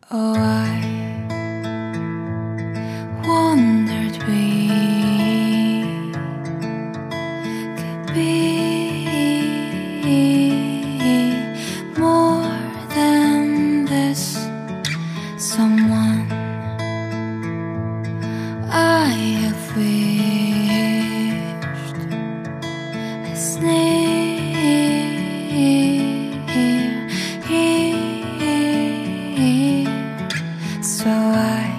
Oh, I wondered we could be more than this. Someone I have wished is here. So I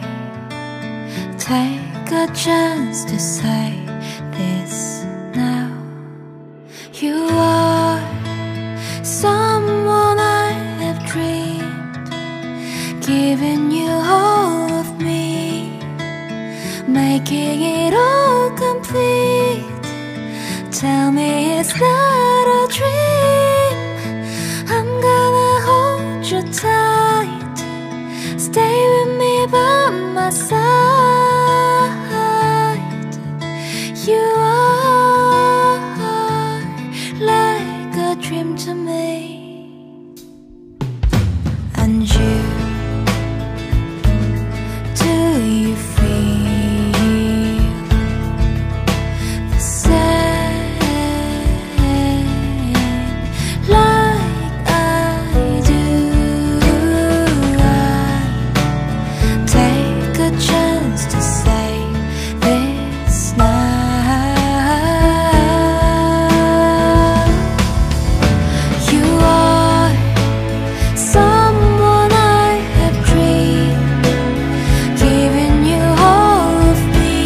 take a chance to say this now. You are someone I have dreamed, giving you all of me, making it all complete. Tell me it's not a dream. I'm gonna hold you tight, stay with me by my side. You are like a dream to me. And you, do you feel the same like I do? Take a chance to say this now. You are someone I have dreamed, giving you all of me,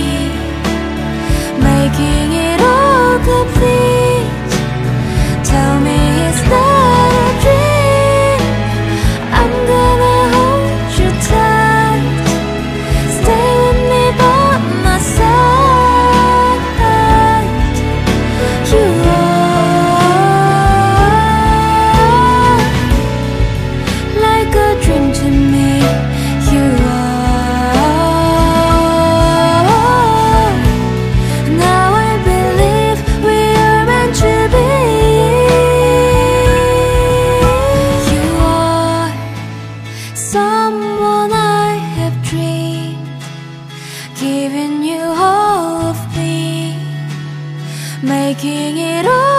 making it all complete. Tell me it's not a dream. I'm gonna hold you tight, stay with me by my side. You are like a dream to me. You are. Now I believe we are meant to be. You are someone I have dreamed, giving you all of me, making it all